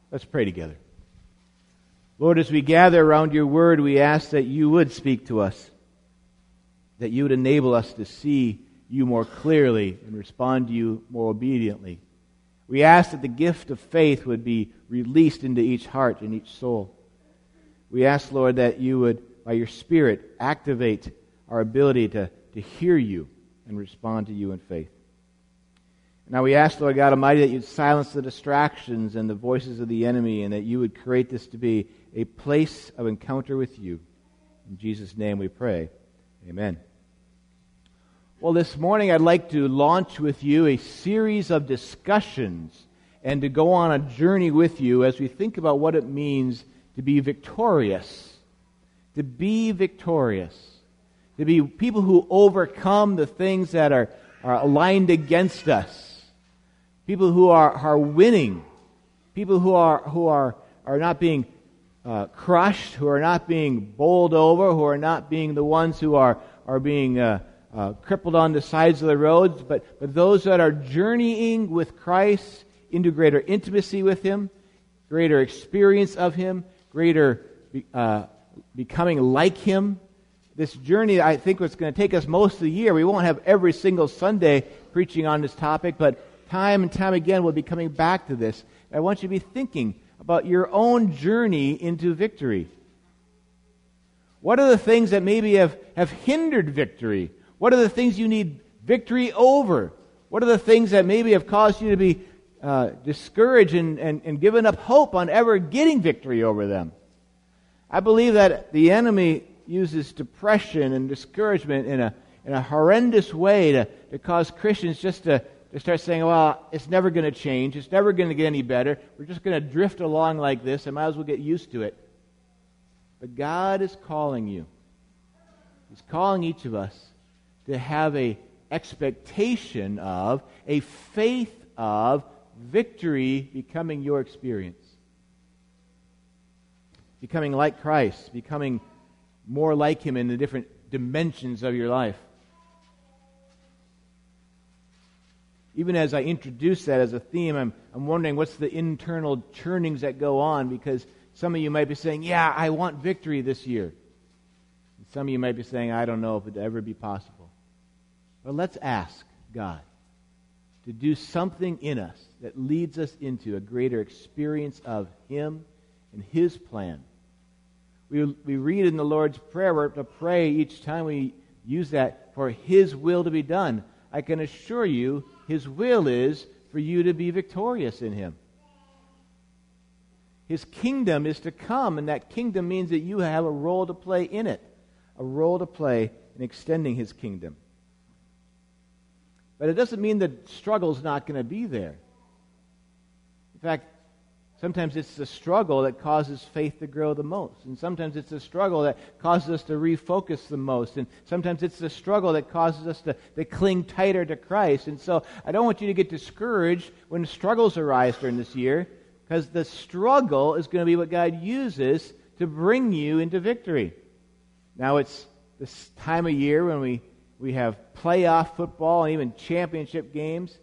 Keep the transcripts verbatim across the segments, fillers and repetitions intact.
Let's pray together. Lord, as we gather around your word, we ask that you would speak to us, that you would enable us to see you more clearly and respond to you more obediently. We ask that the gift of faith would be released into each heart and each soul. We ask, Lord, that you would, by your Spirit, activate our ability to, to hear you and respond to you in faith. Now we ask, Lord God Almighty, that you'd silence the distractions and the voices of the enemy, and that you would create this to be a place of encounter with you. In Jesus' name we pray. Amen. Well, this morning I'd like to launch with you a series of discussions and to go on a journey with you as we think about what it means to be victorious. To be victorious. To be people who overcome the things that are, are aligned against us. People who are, are winning. People who are who are, are not being uh, crushed, who are not being bowled over, who are not being the ones who are, are being uh, uh, crippled on the sides of the roads, but, but those that are journeying with Christ into greater intimacy with Him, greater experience of Him, greater uh, becoming like Him. This journey, I think, is going to take us most of the year. We won't have every single Sunday preaching on this topic, but time and time again we'll be coming back to this. I want you to be thinking about your own journey into victory. What are the things that maybe have, have hindered victory? What are the things you need victory over? What are the things that maybe have caused you to be uh, discouraged and, and, and given up hope on ever getting victory over them? I believe that the enemy uses depression and discouragement in a in a horrendous way to, to cause Christians just to, to start saying, well, it's never going to change. It's never going to get any better. We're just going to drift along like this. I might as well get used to it. But God is calling you. He's calling each of us to have a expectation of, a faith of victory becoming your experience. Becoming like Christ, becoming more like Him in the different dimensions of your life. Even as I introduce that as a theme, I'm, I'm wondering what's the internal churnings that go on, because some of you might be saying, yeah, I want victory this year. And some of you might be saying, I don't know if it would ever be possible. But let's ask God to do something in us that leads us into a greater experience of Him and His plan. We, we read in the Lord's Prayer, we're to pray each time we use that for His will to be done. I can assure you, His will is for you to be victorious in Him. His kingdom is to come, and that kingdom means that you have a role to play in it, a role to play in extending His kingdom. But it doesn't mean that struggle's not going to be there. In fact, sometimes it's the struggle that causes faith to grow the most. And sometimes it's the struggle that causes us to refocus the most. And sometimes it's the struggle that causes us to, to cling tighter to Christ. And so I don't want you to get discouraged when struggles arise during this year, because the struggle is going to be what God uses to bring you into victory. Now it's this time of year when we, we have playoff football and even championship games.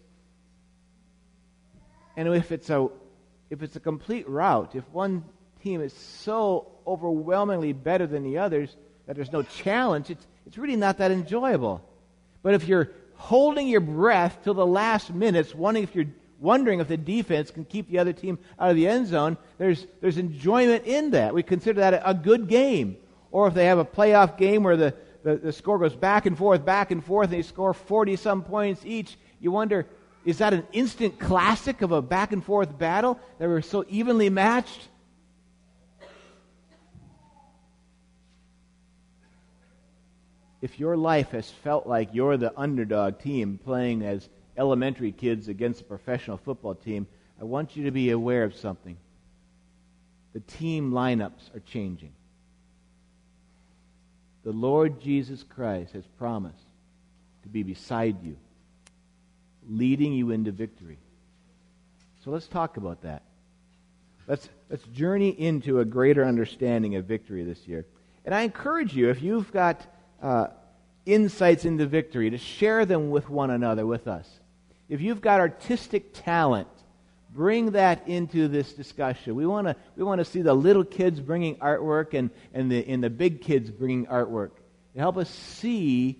And if it's a If it's a complete rout, if one team is so overwhelmingly better than the others that there's no challenge, it's, it's really not that enjoyable. But if you're holding your breath till the last minutes, wondering if you're wondering if the defense can keep the other team out of the end zone, there's there's enjoyment in that. We consider that a, a good game. Or if they have a playoff game where the, the, the score goes back and forth, back and forth, and they score forty-some points each, you wonder, is that an instant classic of a back-and-forth battle that were so evenly matched? If your life has felt like you're the underdog team playing as elementary kids against a professional football team, I want you to be aware of something. The team lineups are changing. The Lord Jesus Christ has promised to be beside you, leading you into victory. So let's talk about that. Let's let's journey into a greater understanding of victory this year. And I encourage you, if you've got uh, insights into victory, to share them with one another, with us. If you've got artistic talent, bring that into this discussion. We want to we want to see the little kids bringing artwork and, and, the, and the big kids bringing artwork to help us see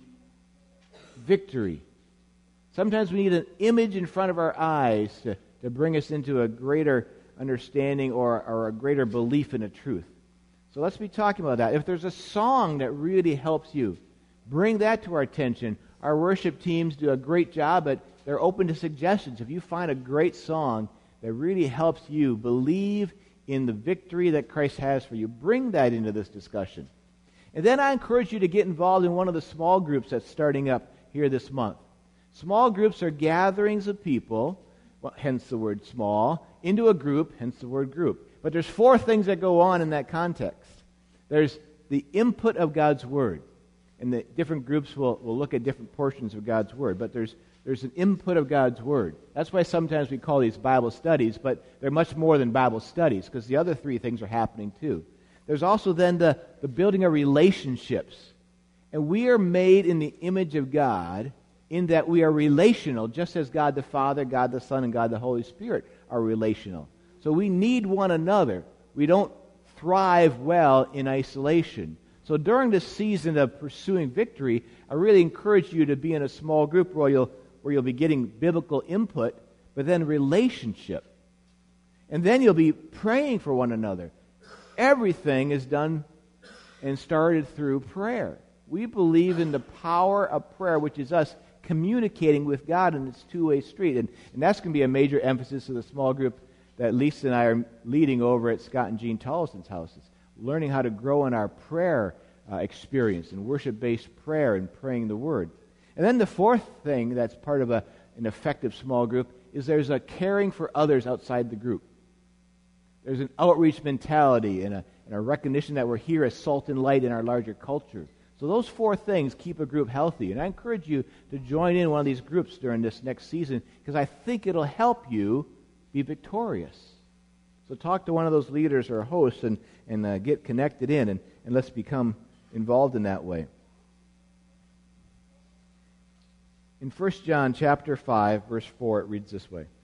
victory. Sometimes we need an image in front of our eyes to, to bring us into a greater understanding or, or a greater belief in a truth. So let's be talking about that. If there's a song that really helps you, bring that to our attention. Our worship teams do a great job, but they're open to suggestions. If you find a great song that really helps you believe in the victory that Christ has for you, bring that into this discussion. And then I encourage you to get involved in one of the small groups that's starting up here this month. Small groups are gatherings of people, well, hence the word small, into a group, hence the word group. But there's four things that go on in that context. There's the input of God's Word. And the different groups will, will look at different portions of God's Word. But there's there's an input of God's Word. That's why sometimes we call these Bible studies, but they're much more than Bible studies, because the other three things are happening too. There's also then the, the building of relationships. And we are made in the image of God, in that we are relational, just as God the Father, God the Son, and God the Holy Spirit are relational. So we need one another. We don't thrive well in isolation. So during this season of pursuing victory, I really encourage you to be in a small group where you'll, where you'll be getting biblical input, but then relationship. And then you'll be praying for one another. Everything is done and started through prayer. We believe in the power of prayer, which is us communicating with God in this two-way street. And, and that's going to be a major emphasis of the small group that Lisa and I are leading over at Scott and Jean Tollison's houses. Learning how to grow in our prayer uh, experience and worship-based prayer and praying the Word. And then the fourth thing that's part of a, an effective small group is there's a caring for others outside the group. There's an outreach mentality and a, and a recognition that we're here as salt and light in our larger culture. So those four things keep a group healthy. And I encourage you to join in one of these groups during this next season, because I think it'll help you be victorious. So talk to one of those leaders or hosts and, and uh, get connected in, and, and let's become involved in that way. In First John chapter five, verse four, it reads this way.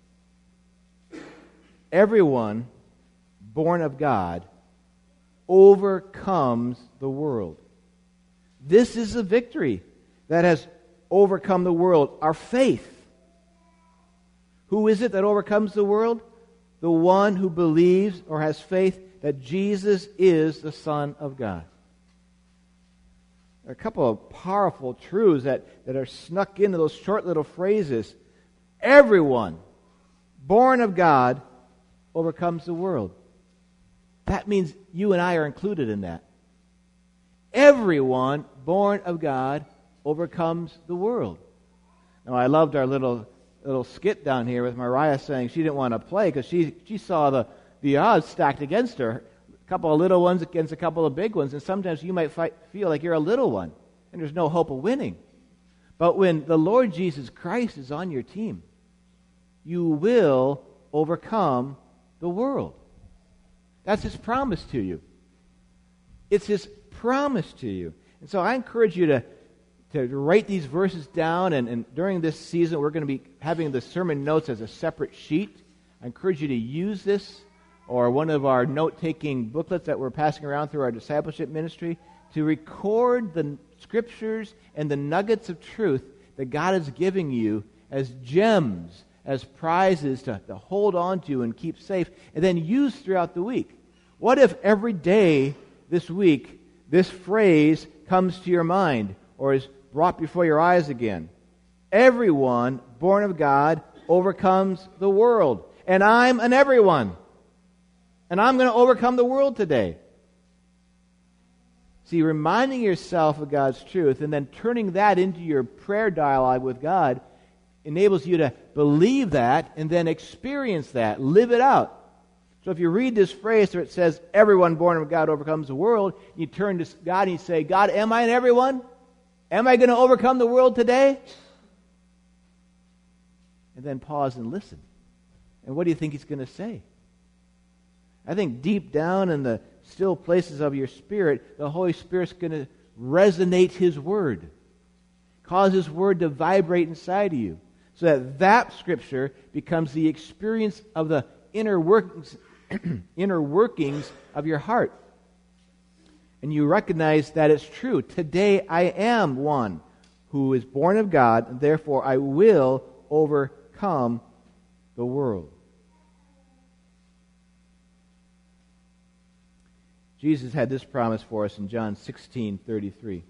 Everyone born of God overcomes the world. This is the victory that has overcome the world, our faith. Who is it that overcomes the world? The one who believes or has faith that Jesus is the Son of God. There are a couple of powerful truths that, that are snuck into those short little phrases. Everyone born of God overcomes the world. That means you and I are included in that. Everyone born of God overcomes the world. Now, I loved our little little skit down here with Mariah saying she didn't want to play because she, she saw the, the odds stacked against her. A couple of little ones against a couple of big ones, and sometimes you might fight, feel like you're a little one, and there's no hope of winning. But when the Lord Jesus Christ is on your team, you will overcome the world. That's His promise to you. It's His promise to you. And so I encourage you to, to write these verses down, and, and during this season we're going to be having the sermon notes as a separate sheet. I encourage you to use this or one of our note-taking booklets that we're passing around through our discipleship ministry to record the scriptures and the nuggets of truth that God is giving you as gems, as prizes to, to hold on to and keep safe, and then use throughout the week. What if every day this week this phrase comes to your mind or is brought before your eyes again? Everyone born of God overcomes the world. And I'm an everyone. And I'm going to overcome the world today. See, reminding yourself of God's truth and then turning that into your prayer dialogue with God enables you to believe that and then experience that, live it out. So if you read this phrase where it says, everyone born of God overcomes the world, you turn to God and you say, God, am I an everyone? Am I going to overcome the world today? And then pause and listen. And what do you think He's going to say? I think deep down in the still places of your spirit, the Holy Spirit's going to resonate His Word. Cause His Word to vibrate inside of you. so that that Scripture becomes the experience of the inner workings, inner workings of your heart. And you recognize that it's true. Today I am one who is born of God, and therefore I will overcome the world. Jesus had this promise for us in John sixteen thirty-three.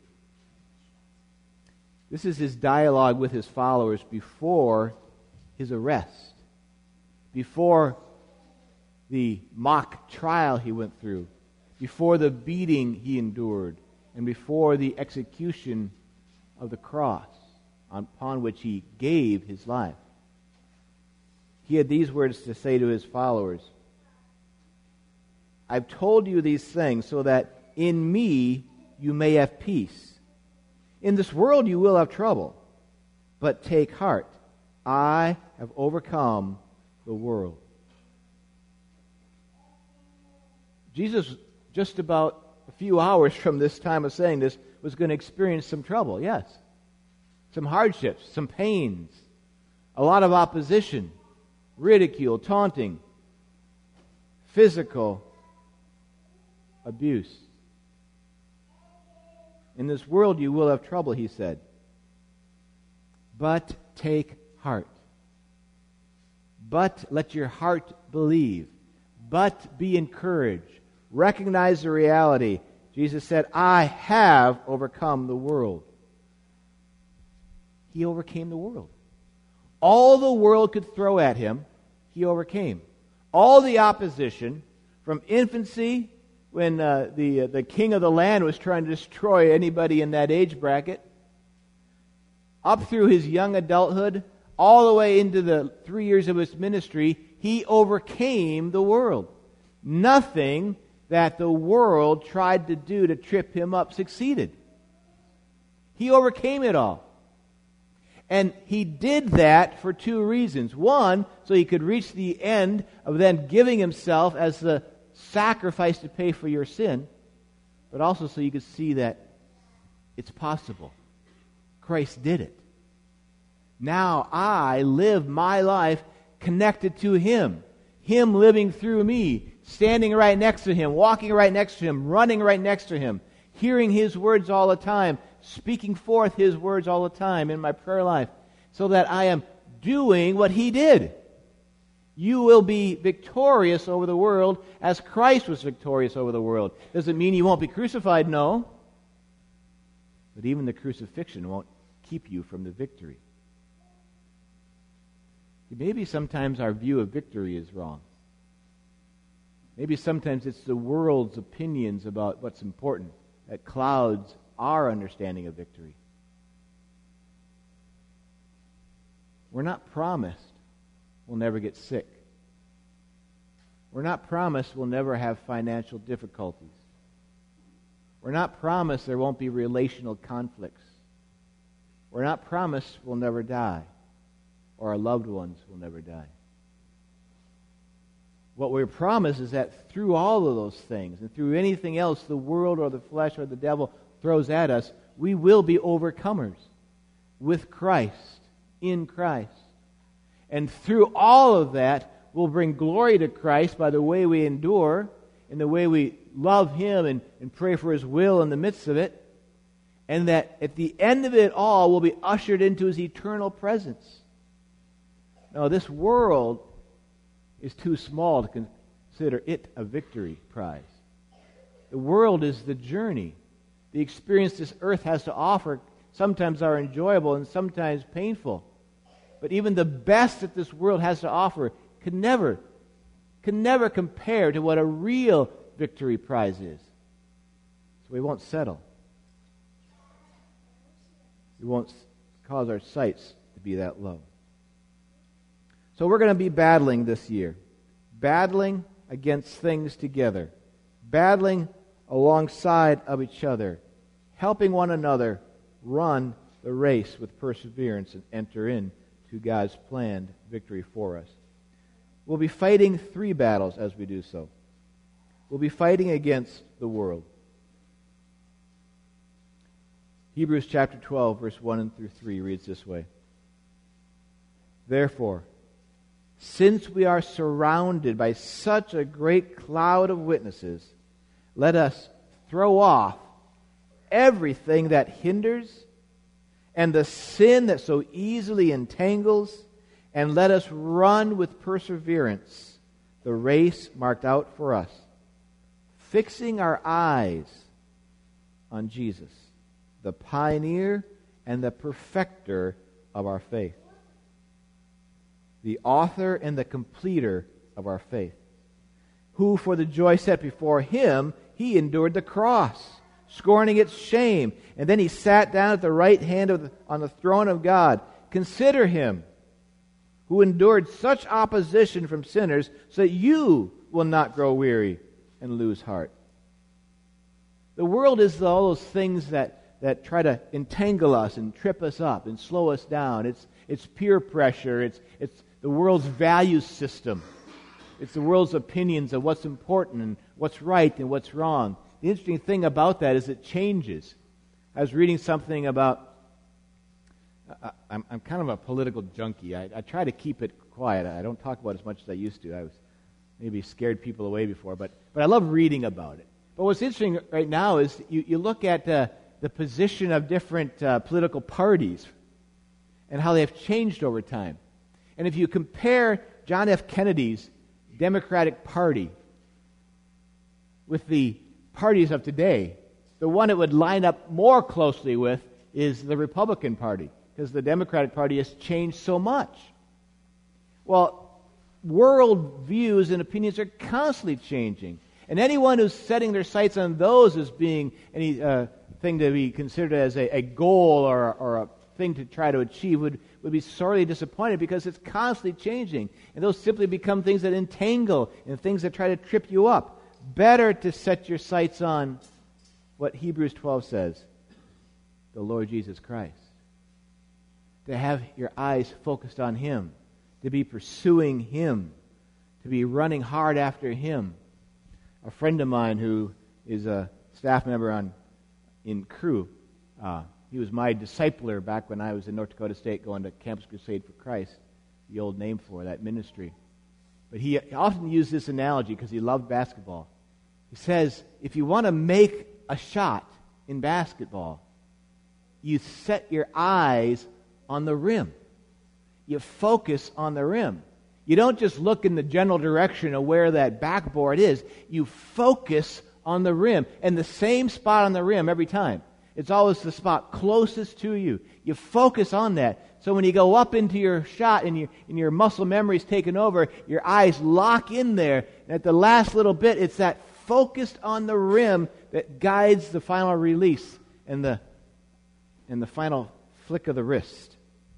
This is his dialogue with his followers before his arrest, before the mock trial he went through, before the beating he endured, and before the execution of the cross upon which he gave his life. He had these words to say to his followers: I've told you these things so that in me you may have peace. In this world you will have trouble, but take heart. I have overcome the world. Jesus, just about a few hours from this time of saying this, was going to experience some trouble, yes. Some hardships, some pains, a lot of opposition, ridicule, taunting, physical abuse. In this world you will have trouble, he said. But take heart. But let your heart believe. But be encouraged. Recognize the reality. Jesus said, I have overcome the world. He overcame the world. All the world could throw at him, he overcame. All the opposition, from infancy, when uh, the uh, the king of the land was trying to destroy anybody in that age bracket, up through his young adulthood, all the way into the three years of his ministry, he overcame the world. Nothing that the world tried to do to trip him up succeeded. He overcame it all. And he did that for two reasons. One, so he could reach the end of then giving himself as the sacrifice to pay for your sin, but also so you could see that it's possible. Christ did it. Now I live my life connected to him. Him living through me, standing right next to him, walking right next to him, running right next to him, hearing his words all the time, speaking forth his words all the time in my prayer life, so that I am doing what he did. You will be victorious over the world as Christ was victorious over the world. Does it mean you won't be crucified? No. But even the crucifixion won't keep you from the victory. Maybe sometimes our view of victory is wrong. Maybe sometimes it's the world's opinions about what's important that clouds our understanding of victory. We're not promised we'll never get sick. We're not promised we'll never have financial difficulties. We're not promised there won't be relational conflicts. We're not promised we'll never die, or our loved ones will never die. What we're promised is that through all of those things, and through anything else the world or the flesh or the devil throws at us, we will be overcomers with Christ, in Christ. And through all of that, we'll bring glory to Christ by the way we endure, and the way we love him and, and pray for his will in the midst of it. And that at the end of it all, we'll be ushered into his eternal presence. Now, this world is too small to consider it a victory prize. The world is the journey. The experience this earth has to offer sometimes are enjoyable and sometimes painful. But even the best that this world has to offer can never, can never compare to what a real victory prize is. So we won't settle. We won't cause our sights to be that low. So we're going to be battling this year. Battling against things together. Battling alongside of each other. Helping one another run the race with perseverance and enter in to God's planned victory for us. We'll be fighting three battles as we do so. We'll be fighting against the world. Hebrews chapter twelve, verse one and through three reads this way. Therefore, since we are surrounded by such a great cloud of witnesses, let us throw off everything that hinders and the sin that so easily entangles, and let us run with perseverance the race marked out for us, fixing our eyes on Jesus, the pioneer and the perfecter of our faith, the author and the completer of our faith, who for the joy set before him, he endured the cross, scorning its shame, and then he sat down at the right hand of the, on the throne of God. Consider him who endured such opposition from sinners, so that you will not grow weary and lose heart. The world is all those things that, that try to entangle us and trip us up and slow us down. It's, it's peer pressure. It's, it's the world's value system. It's the world's opinions of what's important and what's right and what's wrong. The interesting thing about that is it changes. I was reading something about, I, I'm, I'm kind of a political junkie. I, I try to keep it quiet. I don't talk about it as much as I used to. I was maybe scared people away before, but, but I love reading about it. But what's interesting right now is you, you look at uh, the position of different uh, political parties and how they have changed over time. And if you compare John F. Kennedy's Democratic Party with the parties of today, the one it would line up more closely with is the Republican Party, because the Democratic Party has changed so much. Well, world views and opinions are constantly changing. And anyone who's setting their sights on those as being any uh, thing to be considered as a, a goal or, or a thing to try to achieve would, would be sorely disappointed, because it's constantly changing. And those simply become things that entangle and things that try to trip you up. Better to set your sights on what Hebrews twelve says, the Lord Jesus Christ. To have your eyes focused on Him, to be pursuing Him, to be running hard after Him. A friend of mine who is a staff member on in Crew, uh, he was my discipler back when I was in North Dakota State going to Campus Crusade for Christ, the old name for that ministry. But he often used this analogy because he loved basketball. He says, if you want to make a shot in basketball, you set your eyes on the rim. You focus on the rim. You don't just look in the general direction of where that backboard is. You focus on the rim, and the same spot on the rim every time. It's always the spot closest to you. You focus on that. So when you go up into your shot and, you, and your muscle memory is taken over, your eyes lock in there. And at the last little bit, it's that focused on the rim that guides the final release and the, and the final flick of the wrist.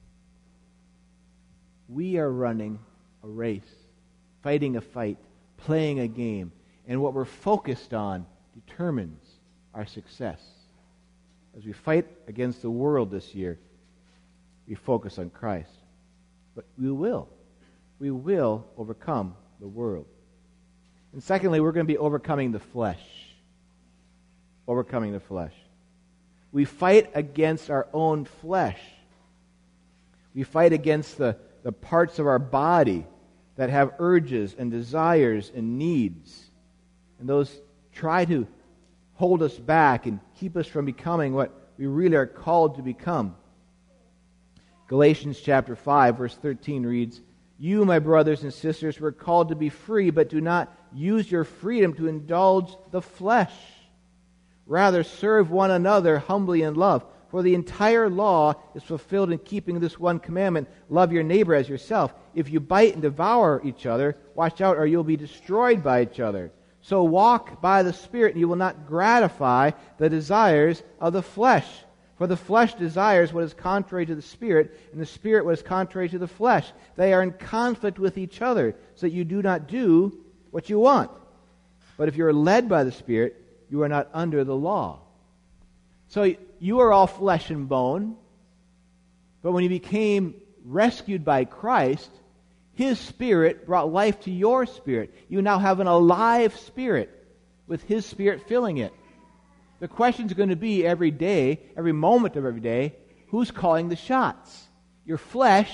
We are running a race, fighting a fight, playing a game. And what we're focused on determines our success. As we fight against the world this year, we focus on Christ. But we will. We will overcome the world. And secondly, we're going to be overcoming the flesh. Overcoming the flesh. We fight against our own flesh. We fight against the, the parts of our body that have urges and desires and needs. And those try to hold us back and keep us from becoming what we really are called to become. Galatians chapter five, verse thirteen reads, "You, my brothers and sisters, were called to be free, but do not use your freedom to indulge the flesh. Rather, serve one another humbly in love. For the entire law is fulfilled in keeping this one commandment, love your neighbor as yourself. If you bite and devour each other, watch out or you'll be destroyed by each other. So walk by the Spirit, and you will not gratify the desires of the flesh. For the flesh desires what is contrary to the Spirit, and the Spirit what is contrary to the flesh. They are in conflict with each other, so that you do not do what you want. But if you are led by the Spirit, you are not under the law." So you are all flesh and bone, but when you became rescued by Christ, His Spirit brought life to your spirit. You now have an alive spirit with His Spirit filling it. The question is going to be every day, every moment of every day, who's calling the shots? Your flesh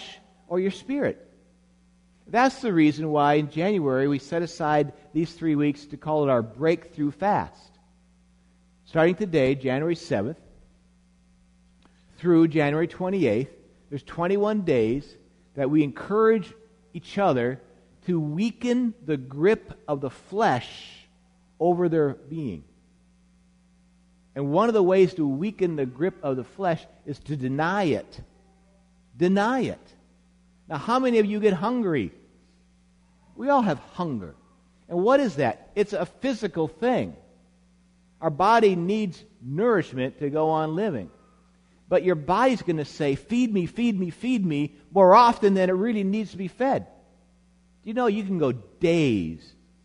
or your spirit. That's the reason why in January we set aside these three weeks to call it our breakthrough fast. Starting today, January seventh, through January twenty-eighth, there's twenty-one days that we encourage each other to weaken the grip of the flesh over their being. And one of the ways to weaken the grip of the flesh is to deny it. Deny it. Now, how many of you get hungry? We all have hunger. And what is that? It's a physical thing. Our body needs nourishment to go on living. But your body's going to say, feed me, feed me, feed me, more often than it really needs to be fed. Do you know you can go days,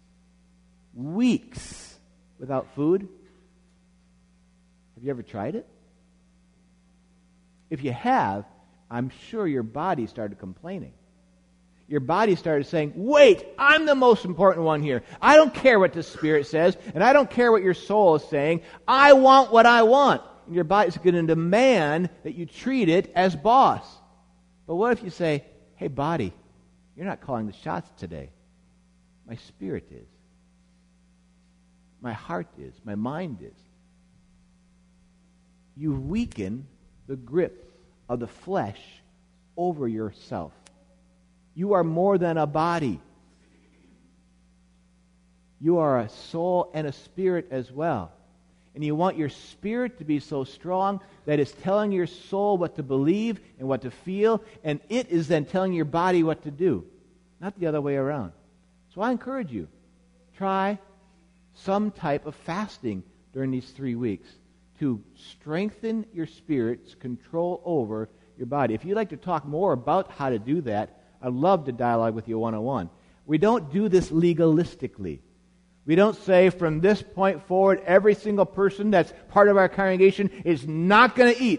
weeks without food? Have you ever tried it? If you have, I'm sure your body started complaining. Your body started saying, wait, I'm the most important one here. I don't care what the Spirit says, and I don't care what your soul is saying. I want what I want. And your body's going to demand that you treat it as boss. But what if you say, hey, body, you're not calling the shots today. My spirit is. My heart is. My mind is. You weaken the grip of the flesh over yourself. You are more than a body. You are a soul and a spirit as well. And you want your spirit to be so strong that it's telling your soul what to believe and what to feel, and it is then telling your body what to do, not the other way around. So I encourage you, try some type of fasting during these three weeks to strengthen your spirit's control over your body. If you'd like to talk more about how to do that, I'd love to dialogue with you one-on-one. We don't do this legalistically. We don't say from this point forward, every single person that's part of our congregation is not going to eat.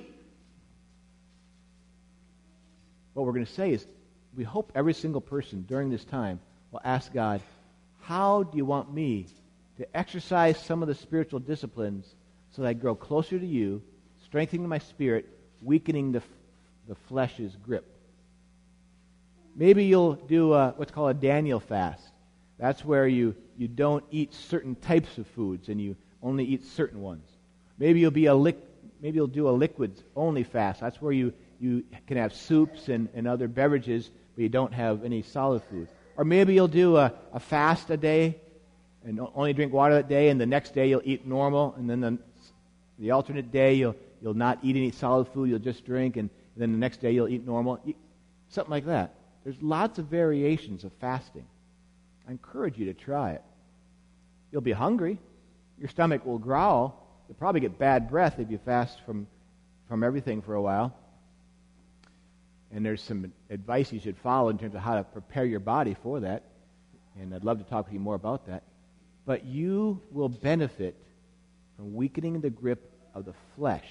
What we're going to say is, we hope every single person during this time will ask God, how do you want me to exercise some of the spiritual disciplines so that I grow closer to you, strengthening my spirit, weakening the, the flesh's grip? Maybe you'll do a, what's called a Daniel fast. That's where you, you don't eat certain types of foods and you only eat certain ones. Maybe you'll be a lic, maybe you'll do a liquids only fast. That's where you, you can have soups and, and other beverages, but you don't have any solid food. Or maybe you'll do a, a fast a day and only drink water that day, and the next day you'll eat normal, and then the, the alternate day you'll you'll not eat any solid food, you'll just drink, and then the next day you'll eat normal. Something like that. There's lots of variations of fasting. I encourage you to try it. You'll be hungry. Your stomach will growl. You'll probably get bad breath if you fast from, from everything for a while. And there's some advice you should follow in terms of how to prepare your body for that. And I'd love to talk with you more about that. But you will benefit from weakening the grip of the flesh.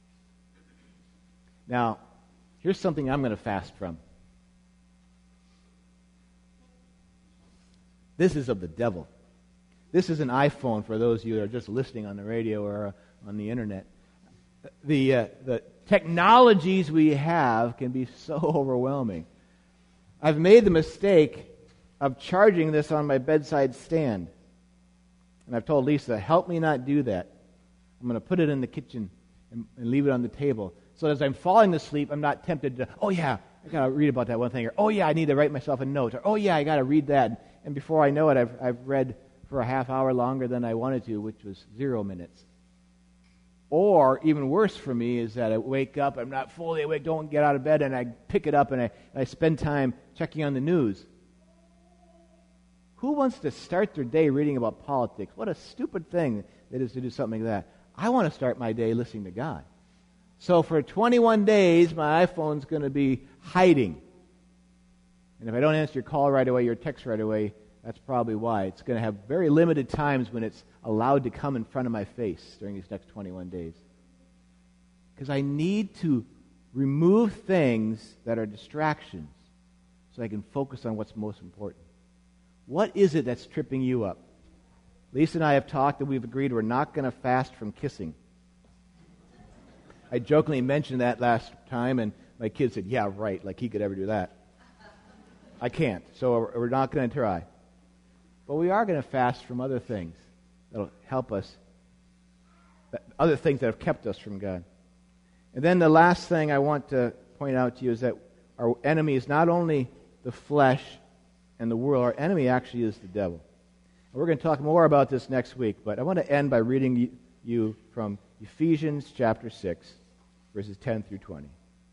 Now, here's something I'm going to fast from. This is of the devil. This is an iPhone for those of you that are just listening on the radio or uh, on the internet. The uh, the technologies we have can be so overwhelming. I've made the mistake of charging this on my bedside stand. And I've told Lisa, help me not do that. I'm going to put it in the kitchen and, and leave it on the table. So as I'm falling asleep, I'm not tempted to, oh yeah, I got to read about that one thing. Or, oh yeah, I need to write myself a note. Or, oh yeah, I got to read that. And before I know it, I've, I've read for a half hour longer than I wanted to, which was zero minutes. Or, even worse for me, is that I wake up, I'm not fully awake, don't get out of bed, and I pick it up and I, and I spend time checking on the news. Who wants to start their day reading about politics? What a stupid thing it is to do something like that. I want to start my day listening to God. So for twenty-one days, my iPhone's going to be hiding. And if I don't answer your call right away, your text right away, that's probably why. It's going to have very limited times when it's allowed to come in front of my face during these next twenty-one days. Because I need to remove things that are distractions so I can focus on what's most important. What is it that's tripping you up? Lisa and I have talked and we've agreed we're not going to fast from kissing. I jokingly mentioned that last time, and my kid said, yeah, right, like he could ever do that. I can't, so we're not going to try. But we are going to fast from other things that'll help us, other things that have kept us from God. And then the last thing I want to point out to you is that our enemy is not only the flesh and the world, our enemy actually is the devil. And we're going to talk more about this next week, but I want to end by reading you from Ephesians chapter six, verses ten through twenty.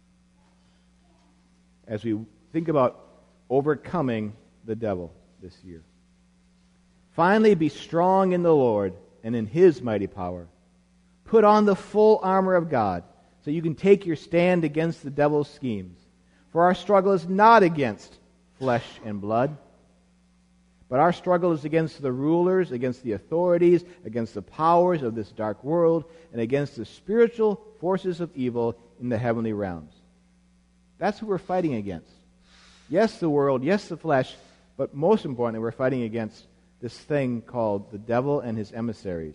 As we think about overcoming the devil this year. Finally, be strong in the Lord and in His mighty power. Put on the full armor of God, so you can take your stand against the devil's schemes. For our struggle is not against flesh and blood, but our struggle is against the rulers, against the authorities, against the powers of this dark world, and against the spiritual forces of evil in the heavenly realms. That's who we're fighting against. Yes, the world, yes, the flesh, but most importantly, we're fighting against this thing called the devil and his emissaries.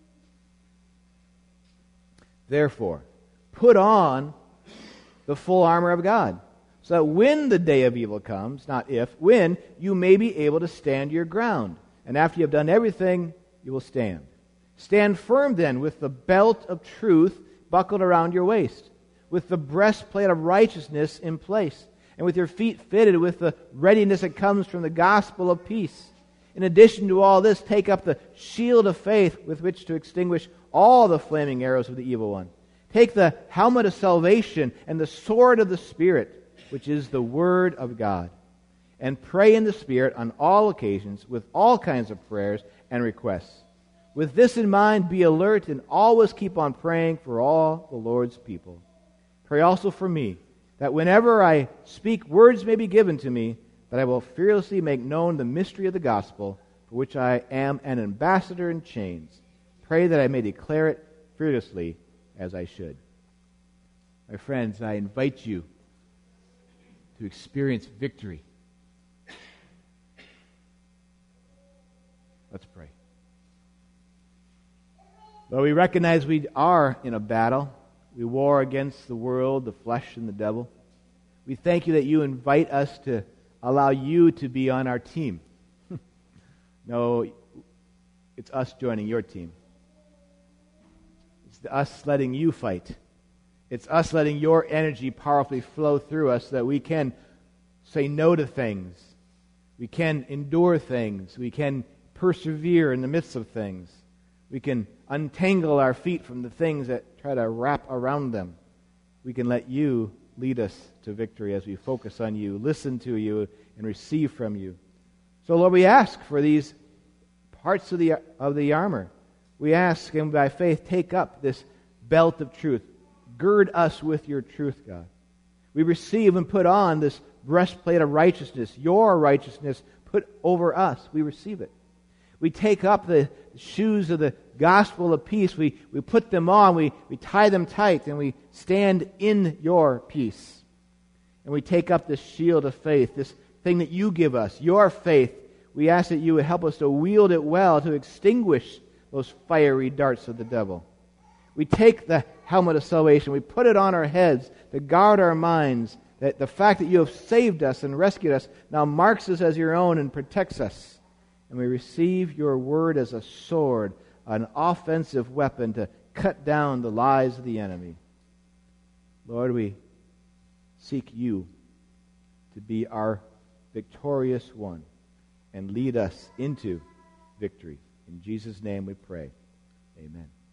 Therefore, put on the full armor of God, so that when the day of evil comes, not if, when, you may be able to stand your ground. And after you have done everything, you will stand. Stand firm then with the belt of truth buckled around your waist, with the breastplate of righteousness in place, and with your feet fitted with the readiness that comes from the gospel of peace. In addition to all this, take up the shield of faith with which to extinguish all the flaming arrows of the evil one. Take the helmet of salvation and the sword of the Spirit, which is the Word of God. And pray in the Spirit on all occasions with all kinds of prayers and requests. With this in mind, be alert and always keep on praying for all the Lord's people. Pray also for me, that whenever I speak, words may be given to me, that I will fearlessly make known the mystery of the gospel, for which I am an ambassador in chains. Pray that I may declare it fearlessly as I should. My friends, I invite you to experience victory. Let's pray. Lord, we recognize we are in a battle. We war against the world, the flesh, and the devil. We thank you that you invite us to allow you to be on our team. No, it's us joining your team. It's us letting you fight. It's us letting your energy powerfully flow through us so that we can say no to things. We can endure things. We can persevere in the midst of things. We can untangle our feet from the things that try to wrap around them. We can let you lead us to victory as we focus on you, listen to you, and receive from you. So, Lord, we ask for these parts of the of the armor. We ask, and by faith, take up this belt of truth. Gird us with your truth, God. We receive and put on this breastplate of righteousness, your righteousness put over us. We receive it. We take up the shoes of the gospel of peace. We, we put them on. We, we tie them tight, and we stand in your peace. And we take up this shield of faith, this thing that you give us, your faith. We ask that you would help us to wield it well, to extinguish those fiery darts of the devil. We take the helmet of salvation. We put it on our heads to guard our minds. That the fact that you have saved us and rescued us now marks us as your own and protects us. And we receive your word as a sword, an offensive weapon to cut down the lies of the enemy. Lord, we seek you to be our victorious one and lead us into victory. In Jesus' name we pray. Amen.